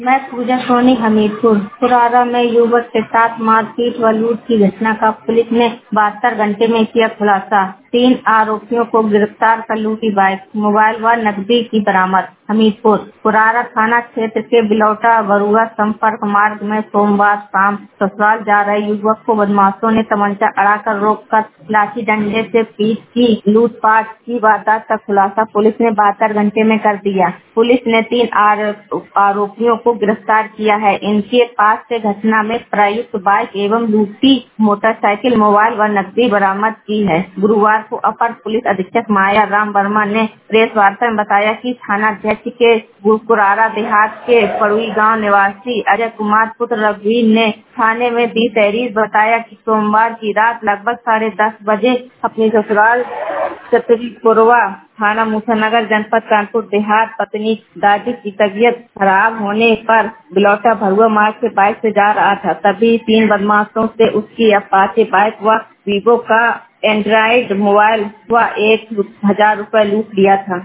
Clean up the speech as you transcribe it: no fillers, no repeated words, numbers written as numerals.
मैं पूजा सोनी हमीरपुर पुरारा में युवक के साथ मारपीट व लूट की घटना का पुलिस ने 72 घंटे में किया खुलासा। 3 आरोपियों को गिरफ्तार कर लूटी बाइक, मोबाइल व नकदी की बरामद। हमीरपुर पुरारा थाना क्षेत्र के बिलौटा बरुआ संपर्क मार्ग में सोमवार शाम ससुराल जा रहे युवक को बदमाशों ने तमंचा अड़ाकर रोककर लाठी डंडे से पीट की लूटपाट की वारदात का खुलासा पुलिस ने 72 घंटे में कर दिया। पुलिस ने 3 आरोपियों को गिरफ्तार किया है। इनके पास से घटना में प्रयुक्त बाइक एवं लूटी मोटरसाइकिल, मोबाइल व नकदी बरामद की है। गुरुवार को अपर पुलिस अधीक्षक माया राम वर्मा ने प्रेस वार्ता में बताया कि थानाध्यक्ष के पुरारा देहात के पड़ुई गांव निवासी अजय कुमार पुत्र रघुवीर ने थाने में दी तहरीर बताया कि सोमवार की रात लगभग 10:30 बजे अपनी ससुराल चतुरीपुरवा थाना मुजफ्फरनगर जनपद कानपुर देहात पत्नी दादी की तबीयत खराब होने पर बिलौटा भरुआ मार्ग से बाइक से जा रहा था। तभी 3 बदमाशों से उसकी अपाचे बाइक व वीवो का एंड्रॉइड मोबाइल व 1,000 रुपए लूट लिया था।